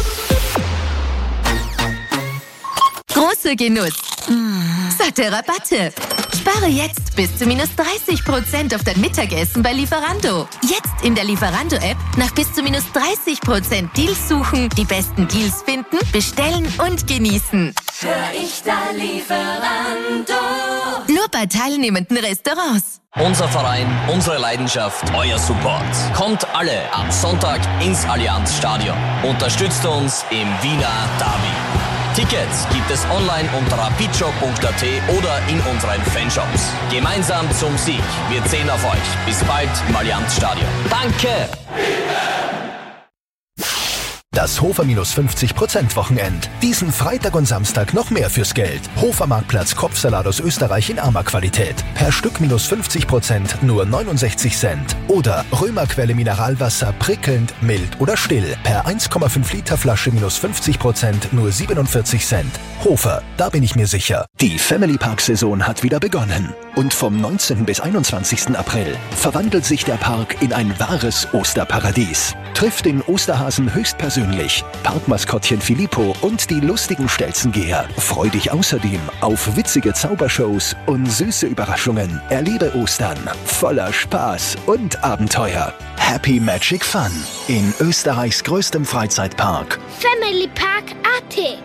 [SPEAKER 9] Großer Genuss. Satte Rabatte. Spare jetzt bis zu minus 30% auf dein Mittagessen bei Lieferando. Jetzt in der Lieferando-App nach bis zu minus 30% Deals suchen, die besten Deals finden, bestellen und genießen.
[SPEAKER 13] Hör ich da Lieferando?
[SPEAKER 9] Nur bei teilnehmenden Restaurants.
[SPEAKER 20] Unser Verein, unsere Leidenschaft, euer Support. Kommt alle am Sonntag ins Allianz-Stadion. Unterstützt uns im Wiener Derby. Tickets gibt es online unter rapidshop.at oder in unseren Fanshops. Gemeinsam zum Sieg. Wir zählen auf euch. Bis bald im Allianz-Stadion. Danke!
[SPEAKER 21] Das Hofer minus 50% Wochenend. Diesen Freitag und Samstag noch mehr fürs Geld. Hofer Marktplatz Kopfsalat aus Österreich in armer Qualität. Per Stück minus 50%, nur 69 Cent. Oder Römerquelle Mineralwasser prickelnd, mild oder still. Per 1,5 Liter Flasche minus 50%, nur 47 Cent. Hofer, da bin ich mir sicher. Die Family Park Saison hat wieder begonnen. Und vom 19. bis 21. April verwandelt sich der Park in ein wahres Osterparadies. Trifft den Osterhasen höchstpersönlich unvergänglich. Parkmaskottchen Filippo und die lustigen Stelzengeher. Freu dich außerdem auf witzige Zaubershows und süße Überraschungen. Erlebe Ostern voller Spaß und Abenteuer. Happy Magic Fun in Österreichs größtem Freizeitpark.
[SPEAKER 5] Family Park AT.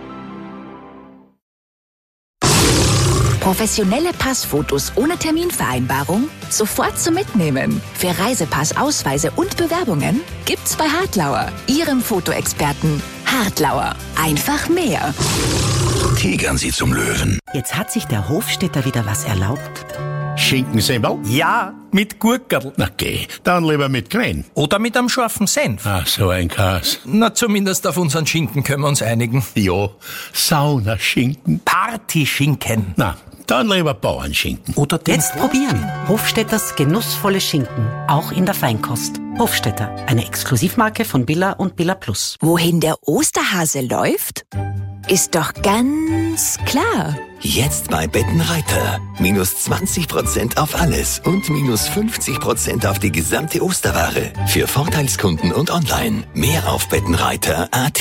[SPEAKER 2] Professionelle Passfotos ohne Terminvereinbarung sofort zum Mitnehmen. Für Reisepass, Ausweise und Bewerbungen gibt's bei Hartlauer, Ihrem Fotoexperten. Hartlauer, einfach mehr.
[SPEAKER 3] Tigern Sie zum Löwen.
[SPEAKER 19] Jetzt hat sich der Hofstädter wieder was erlaubt.
[SPEAKER 3] Schinkensemmel?
[SPEAKER 19] Ja, mit Gurkerl.
[SPEAKER 3] Na geh, dann lieber mit Krähen.
[SPEAKER 19] Oder mit einem scharfen Senf.
[SPEAKER 3] Ach, so ein Kas.
[SPEAKER 19] Na, zumindest auf unseren Schinken können wir uns einigen.
[SPEAKER 3] Jo, Saunaschinken.
[SPEAKER 19] Partyschinken.
[SPEAKER 3] Na, dann lieber Bauernschinken.
[SPEAKER 19] Oder jetzt probieren. Hofstädters genussvolle Schinken, auch in der Feinkost. Hofstädter, eine Exklusivmarke von Billa und Billa Plus.
[SPEAKER 2] Wohin der Osterhase läuft, ist doch ganz klar.
[SPEAKER 17] Jetzt bei Bettenreiter. Minus 20% auf alles und minus 50% auf die gesamte Osterware. Für Vorteilskunden und online. Mehr auf Bettenreiter.at.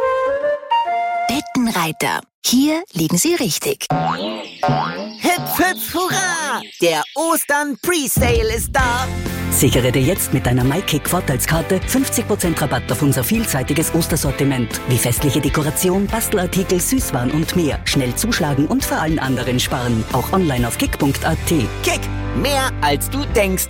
[SPEAKER 2] Bettenreiter. Hier liegen Sie richtig.
[SPEAKER 16] Hüpf, hüpf, hurra! Der Ostern Presale ist da.
[SPEAKER 4] Sichere dir jetzt mit deiner MyKick-Vorteilskarte 50% Rabatt auf unser vielseitiges Ostersortiment. Wie festliche Dekoration, Bastelartikel, Süßwaren und mehr. Schnell zuschlagen und vor allen anderen sparen. Auch online auf kick.at.
[SPEAKER 16] Kick, mehr als du denkst.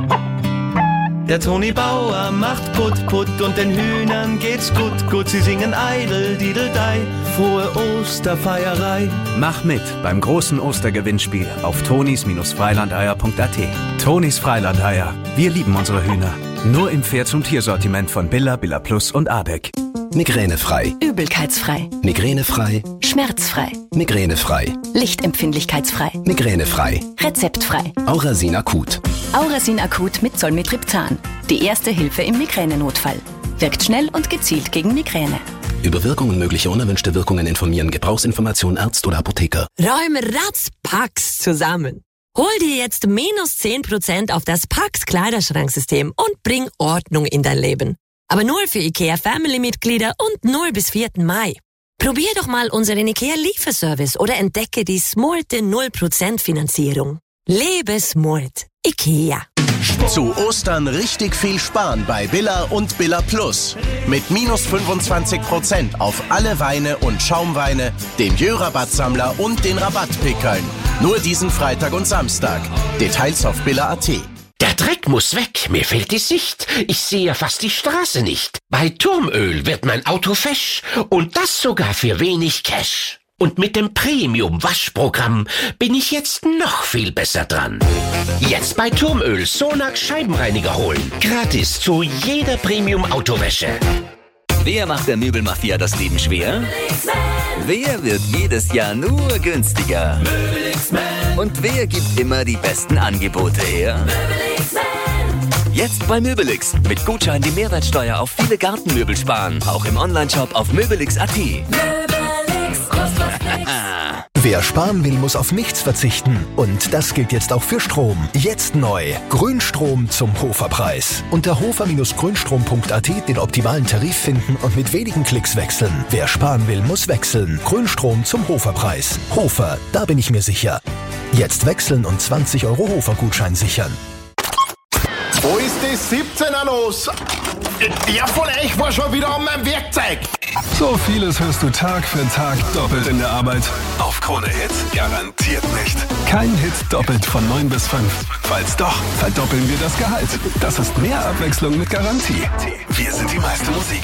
[SPEAKER 10] Der Toni Bauer macht Putt und den Hühnern geht's gut. Sie singen Eidel, Dideldei, frohe Osterfeierei.
[SPEAKER 22] Mach mit beim großen Ostergewinnspiel auf tonis-freilandeier.at. Tonis Freilandeier. Wir lieben unsere Hühner. Nur im Pferd- und Tiersortiment von Billa, Billa Plus und Abeck.
[SPEAKER 21] Migränefrei.
[SPEAKER 2] Übelkeitsfrei.
[SPEAKER 21] Migränefrei.
[SPEAKER 2] Schmerzfrei.
[SPEAKER 21] Migränefrei.
[SPEAKER 2] Lichtempfindlichkeitsfrei.
[SPEAKER 21] Migränefrei.
[SPEAKER 2] Rezeptfrei.
[SPEAKER 21] Aurasin Akut.
[SPEAKER 2] Aurasin Akut mit Zolmitriptan. Die erste Hilfe im Migränenotfall. Wirkt schnell und gezielt gegen Migräne.
[SPEAKER 21] Über Wirkung und mögliche unerwünschte Wirkungen informieren. Gebrauchsinformation Arzt oder Apotheker.
[SPEAKER 26] Räume ratzpacks zusammen. Hol dir jetzt minus 10% auf das Pax Kleiderschranksystem und bring Ordnung in dein Leben. Aber nur für IKEA Family-Mitglieder und nur bis 4. Mai. Probier doch mal unseren IKEA Lieferservice oder entdecke die smolte 0% Finanzierung. Lebe smart. IKEA.
[SPEAKER 12] Zu Ostern richtig viel sparen bei Billa und Billa Plus. Mit minus 25% auf alle Weine und Schaumweine, den Jö-Rabattsammler und den Rabattpickeln. Nur diesen Freitag und Samstag. Details auf Billa.at.
[SPEAKER 23] Der Dreck muss weg, mir fehlt die Sicht. Ich sehe ja fast die Straße nicht. Bei Turmöl wird mein Auto fesch und das sogar für wenig Cash. Und mit dem Premium-Waschprogramm bin ich jetzt noch viel besser dran. Jetzt bei Turmöl Sonax Scheibenreiniger holen. Gratis zu jeder Premium-Autowäsche.
[SPEAKER 20] Wer macht der Möbelmafia das Leben schwer? Wer wird jedes Jahr nur günstiger? Und wer gibt immer die besten Angebote her? Jetzt bei Möbelix. Mit Gutschein die Mehrwertsteuer auf viele Gartenmöbel sparen. Auch im Onlineshop auf möbelix.at.
[SPEAKER 21] Wer sparen will, muss auf nichts verzichten. Und das gilt jetzt auch für Strom. Jetzt neu. Grünstrom zum Hoferpreis. Unter hofer-grünstrom.at den optimalen Tarif finden und mit wenigen Klicks wechseln. Wer sparen will, muss wechseln. Grünstrom zum Hoferpreis. Hofer, da bin ich mir sicher. Jetzt wechseln und 20 € Hofer-Gutschein sichern.
[SPEAKER 15] Wo ist das 17er los? Der von euch war schon wieder an meinem Werkzeug.
[SPEAKER 7] So vieles hörst du Tag für Tag doppelt in der Arbeit. Auf Krone Hit garantiert nicht. Kein Hit doppelt von 9 bis 5. Falls doch, verdoppeln wir das Gehalt. Das ist mehr Abwechslung mit Garantie. Wir sind die meiste Musik.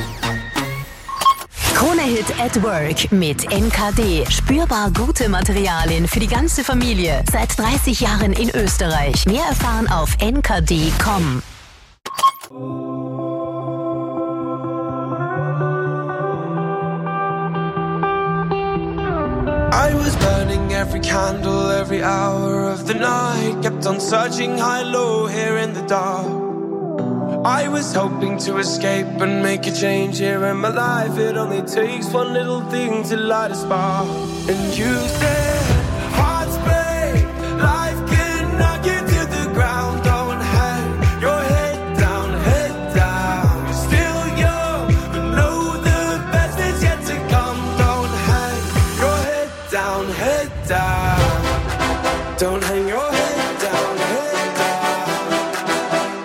[SPEAKER 9] Krone Hit at Work mit NKD. Spürbar gute Materialien für die ganze Familie. Seit 30 Jahren in Österreich. Mehr erfahren auf nkd.com.
[SPEAKER 10] I was burning every candle, every hour of the night. Kept on searching high, low, here in the dark. I was hoping to escape and make a change here in my life. It only takes one little thing to light a spark. And you said, hearts break, life can knock you to the ground. Don't hang your head down, head down. You're still young,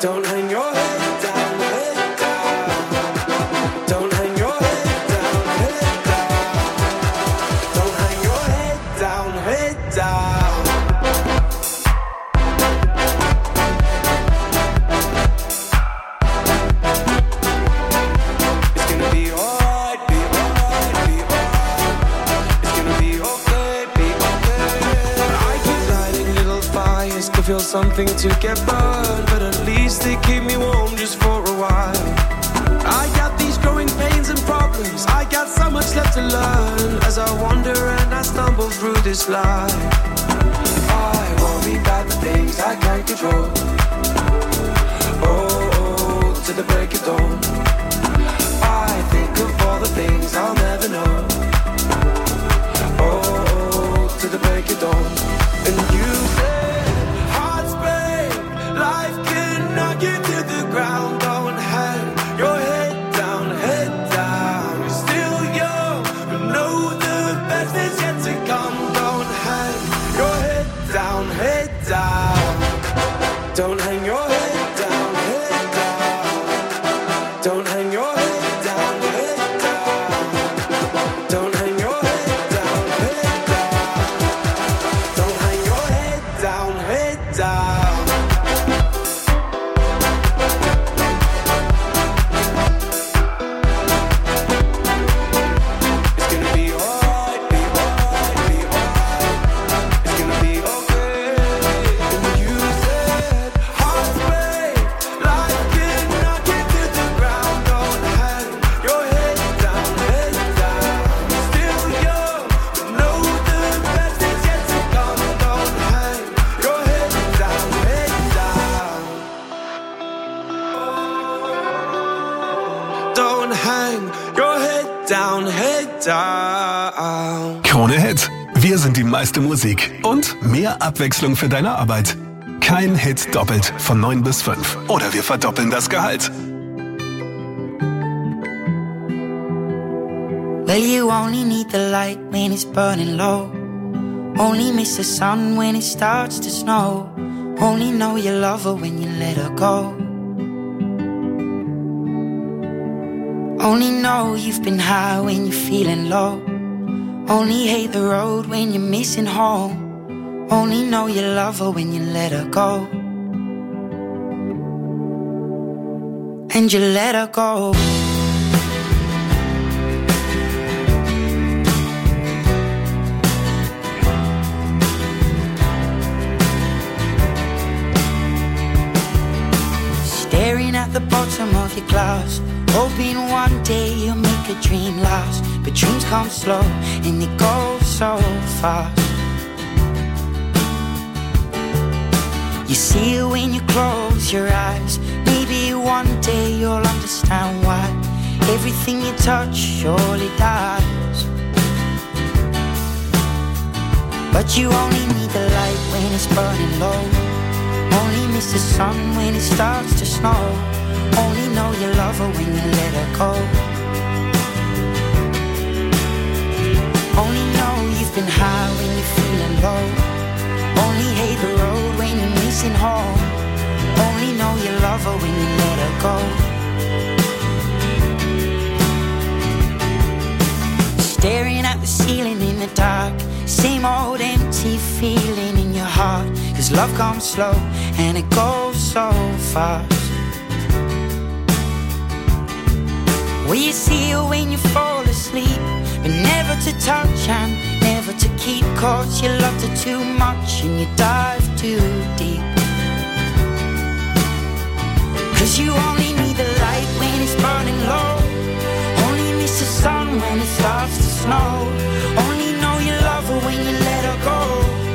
[SPEAKER 10] Don't hang your head down, head down. Don't hang your head down, head down. Don't hang your head down, head down. It's gonna be alright, be alright, be alright. It's gonna be okay, be okay. I keep lighting little fires to feel something to get burned, but at least they keep me warm just for a while. I got these growing pains and problems. I got so much left to learn as I wander and I stumble through this life. I worry about the things I can't control. Oh, to the break of dawn. I think of all the things I'll never know. Oh, to the break of dawn. And you say, hearts break, life can knock you to the ground. Don't hang your head down, head down. You're still young, but know the best is yet to come. Don't hang your head down, head down. Don't hang your head down, head down. Don't hang your head down, head down. Don't hang your head down, head down. Don't hang your head down, head down. It's gonna be alright, be alright, be alright. It's gonna be okay. And you said, hearts break, life can knock you to the ground. Don't hang your head down, head down. You're still young, but know the best is yet to come. Don't hang your head down, head down. Don't hang your head down, head down.
[SPEAKER 7] Krone Hit. Wir sind die meiste Musik und mehr Abwechslung für deine Arbeit. Kein Hit doppelt von 9 bis 5. Oder wir verdoppeln das Gehalt.
[SPEAKER 1] Well, you only need the light when it's burning low. Only miss the sun when it starts to snow. Only know you love her when you let her go. Only know you've been high when you're feeling low. Only hate the road when you're missing home. Only know you love her when you let her go. And you let her go. Staring at the bottom of your glass, hoping one day you'll make a dream last. But dreams come slow and they go so fast. You see it when you close your eyes. Maybe one day you'll understand why everything you touch surely dies. But you only need the light when it's burning low. Only miss the sun when it starts to snow. Only know you love her when you let her go. Only know you've been high when you're feeling low. Only hate the road when you're missing home. Only know you love her when you let her go. Staring at the ceiling in the dark, same old empty feeling in your heart. 'Cause love comes slow and it goes so fast. Well, you see her when you fall asleep, but never to touch and never to keep. 'Cause you loved her too much and you dive too deep. 'Cause you only need the light when it's burning low. Only miss the sun when it starts to snow. Only know you love her when you let her go.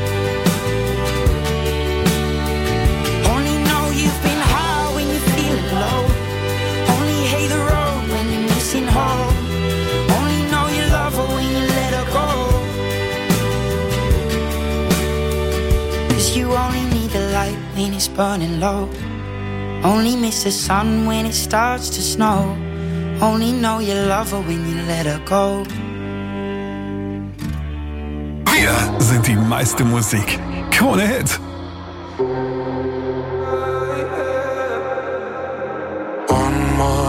[SPEAKER 1] Only know you've been high when you're feeling low. Only hate the road when you're missing home. Only know you love her when you let her go. 'Cause you only need the light when it's burning low. Only miss the sun when it starts to snow. Only know you love her when you let her go.
[SPEAKER 7] Wir sind die meiste Musik. Krone Hit.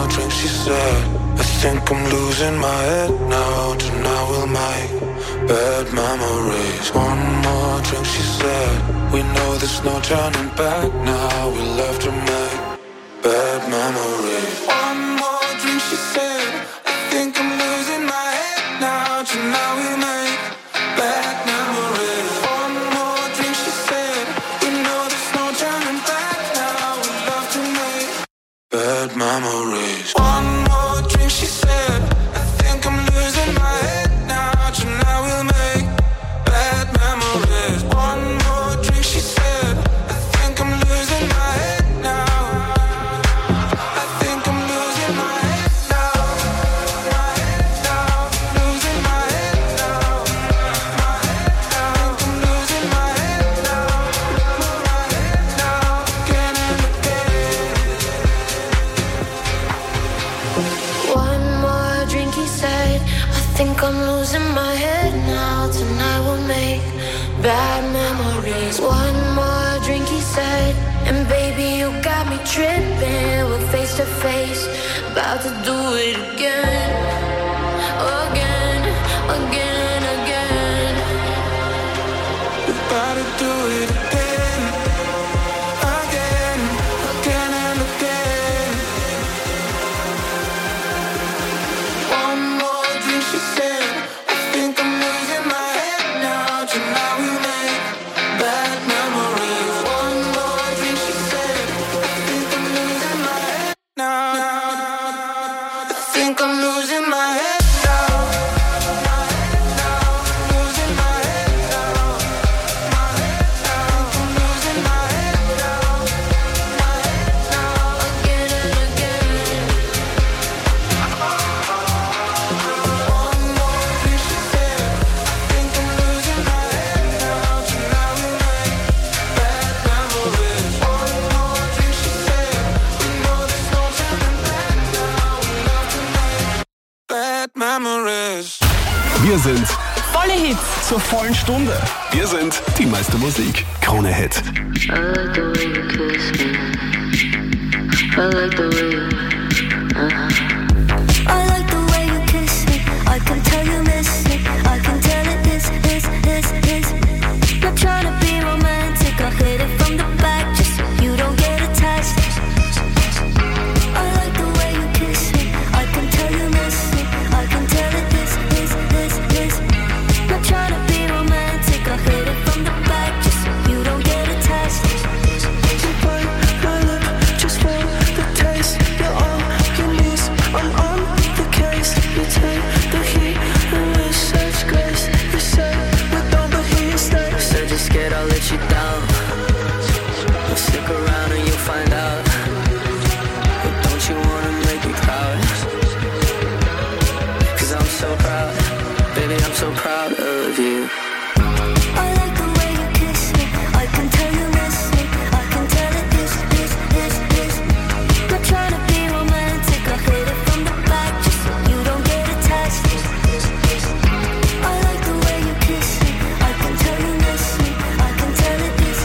[SPEAKER 6] drink, she said. I think I'm losing my head now. Tonight we'll make bad memories. One more drink, she said. We know there's no turning back now. We'll have to make bad memories. One more drink, she said. I think I'm losing my head now. Tonight we'll make bad memories. One more drink, she said. We know there's no turning back now. We'll have to make bad memories. One more drink, she said. I think I'm losing my head now. Tonight we'll make bad memories. One more drink, she said. I think I'm losing my head now. I think I'm losing my head now. My head now. Losing my head now. My head now. I think I'm losing my head now. My head now. Again and again.
[SPEAKER 13] One more drink, he said. I think I'm losing my head now. Tonight we'll make bad memories. One more drink, he said. And baby, you got me tripping. We're face to face, about to do it again. Again, again, again.
[SPEAKER 6] About to do it again. Again, again and again. One more drink, she said. I think I'm losing my head now. Tonight we make bad memories. One more drink, she said. I think I'm losing my head now. I think I'm losing my head now. My head now. Losing my head now. My head now. I think I'm losing my head now. My head now.
[SPEAKER 13] Again and again.
[SPEAKER 6] One more drink, she said. I think I'm losing my head now. Tonight we make bad memories. One more drink, she said. We know there's no turning back now. We love to make bad memories.
[SPEAKER 7] Wir sind
[SPEAKER 8] Volle Hits zur vollen Stunde.
[SPEAKER 7] Wir sind die meiste Musik. Krone Hit.
[SPEAKER 11] I like the way you kiss me. I like the way you.
[SPEAKER 14] I like the way you kiss me. I can tell you miss me. I can tell it is. Not trying to be romantic. I hit it from the back just so you don't get attached. I like the way you kiss me. I can tell you miss me. I can tell it is. Not trying to be romantic. I hit it from the back just so you don't get attached.
[SPEAKER 10] You bite my lip just for the taste. You're on your knees, I'm on the case. You take the heat and with such grace. You say we don't, but he stays.
[SPEAKER 11] Said you're scared I'll let you down. Well, stick around and you'll find out. But don't you wanna make me proud? 'Cause I'm so proud. Baby, I'm so proud of you.
[SPEAKER 14] I like the way you kiss me. I can tell you miss me. I can tell it is. Not trying to be romantic. I hit it from the back just so you don't get attached. I like the way you kiss me. I can tell you miss me. I can tell it is.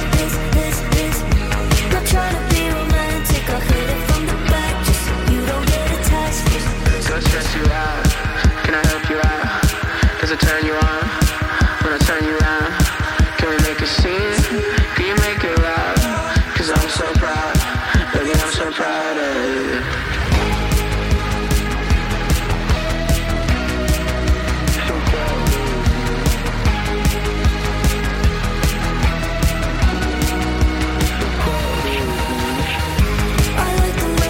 [SPEAKER 14] Not trying to be romantic. I hit it from the back just so you don't get attached.
[SPEAKER 11] So stress you out. Can I help you out? Does it turn you on? When I turn you around, can we make a scene? Can you make it loud? 'Cause I'm so proud. Baby, I'm so proud of you.